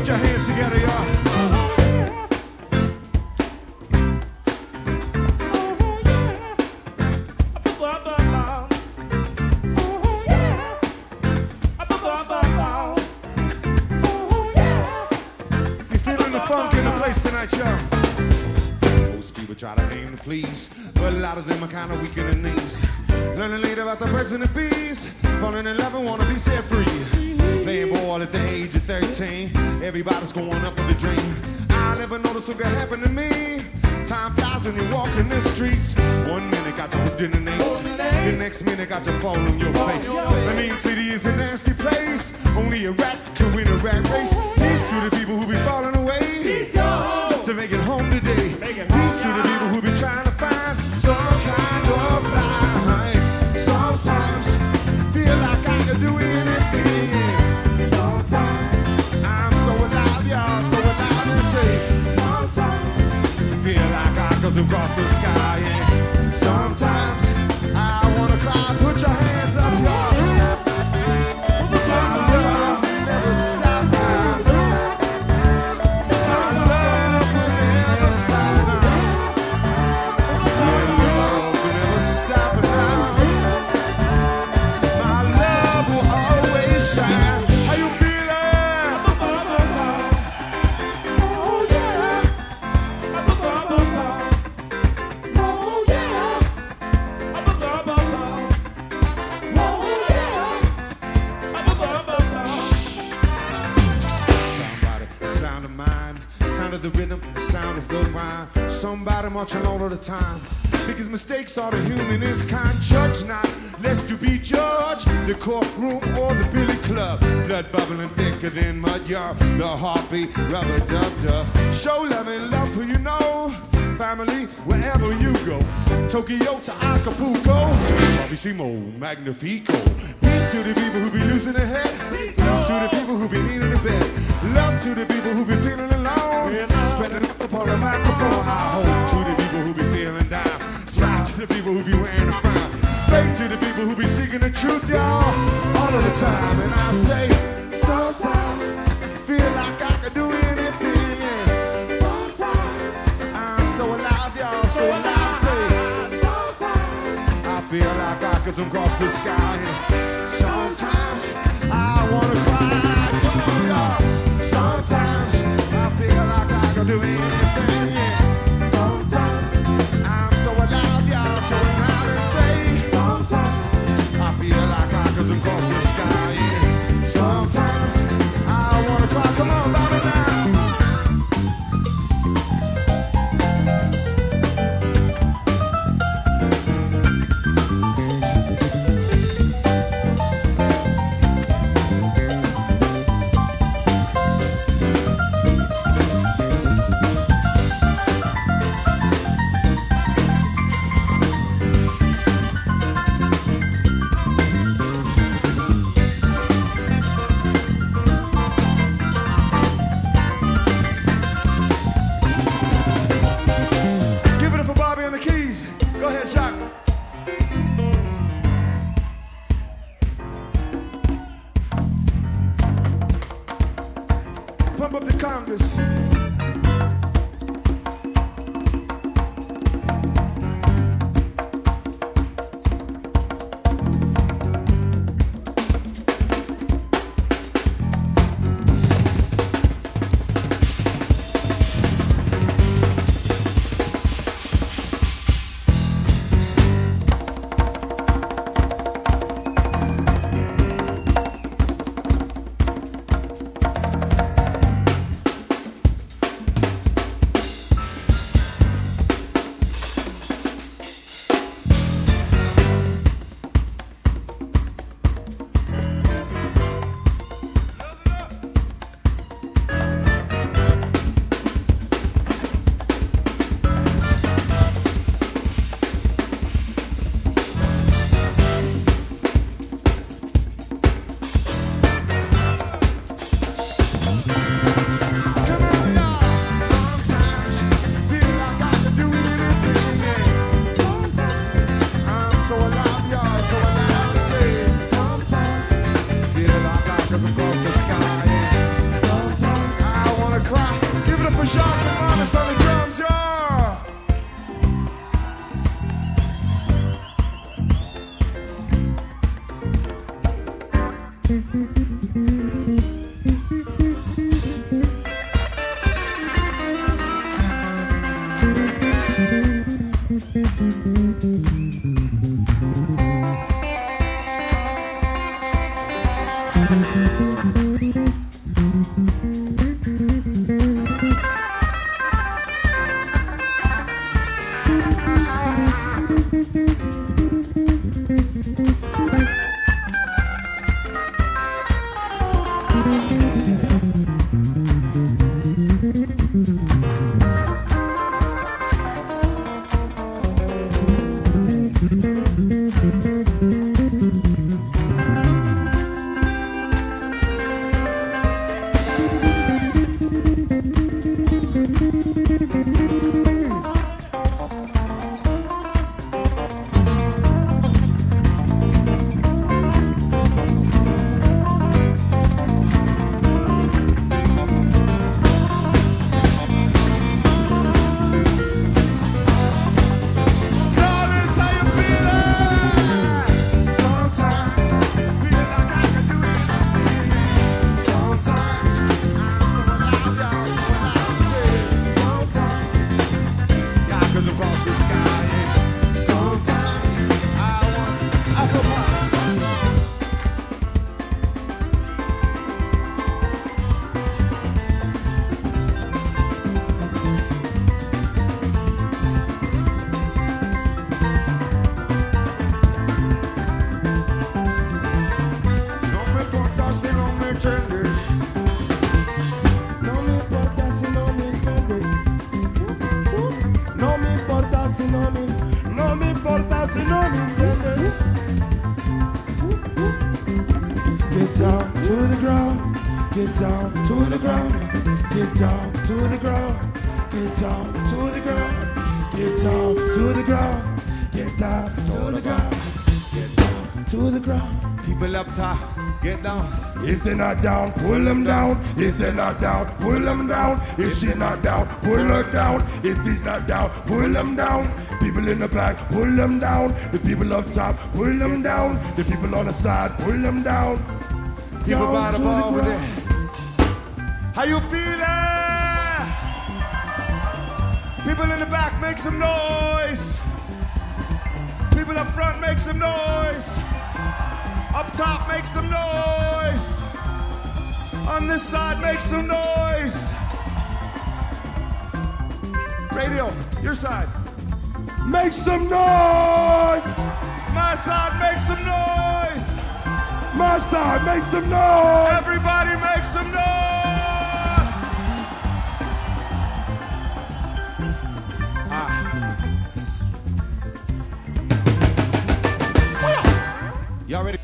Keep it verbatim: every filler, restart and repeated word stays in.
your hands together, y'all. You feeling the funk in the place tonight, y'all? Most people try to aim to please, but a lot of them are kind of weak in the knees. Learning later about the birds and the bees, falling in love and wanna be set free. Playing ball at the age of thirteen, everybody's going up with a dream. I never noticed what could happen to me. Time flies when you're walking the streets. One minute got you hooked in an ace, the next minute got you fall on your face. The main city is a nasty place, only a rat can win a rat race. These to the people who be falling away to make it home today. These to the people who be trying to find some kind of life. Sometimes feel like I can do anything. Sometimes I'm so alive, y'all, so alive to say. Sometimes feel like I could zoom across the sky. And sometimes I wanna cry. Put your hands up, y'all. My love never stop now. My love will never stop now. My love will never stop now. My love will always shine. How you feeling? Oh yeah. Oh yeah. Somebody, the sound of mine, sound of the rhythm, the sound of the rhyme. Somebody marching all of the time. Because mistakes are the humanist kind. Judge not, lest you be judged. The courtroom or the billy club. Blood bubbling thicker than mud, y'all. The heartbeat, rubber dub dub. Show love and love who you know. Family, wherever you go. Tokyo to Acapulco. Bravissimo, Magnifico. Peace to the people who be losing their head. Peace to the people who be needing a bed. Love to the people who be feeling alone. Spreading up upon the microphone. I hope to the people who be feeling down. Smile to the people who be wearing a frown. Faith to the people who be seeking the truth, y'all. All of the time. And I say, sometimes feel like I can do anything. Sometimes I'm so alive, y'all, so alive. Say, sometimes I feel like I could zoom across the sky. And sometimes I wanna cry. Come on, y'all. Sometimes I feel like I can do anything. Yeah. Sometimes I'm so alive, y'all, so alive. And say, sometimes I feel like I could zoom across the sky. Yeah. Sometimes I wanna cry. Come on, Bobby, now. Give it up for Bobby on the keys. Go ahead, Shock. Pump up the Congress. If they're not down, pull them down. If they're not down, pull them down. If she's not down, pull her down. If he's not down, pull them down. People in the back, pull them down. The people up top, pull them down. The people on the side, pull them down. People by the bar over there. How you feeling? People in the back, make some noise. People up front, make some noise. Up top, make some noise. On this side, make some noise. Radio, your side. Make some noise. My side, make some noise. My side, make some noise. Everybody make some noise. Ah. Y'all ready?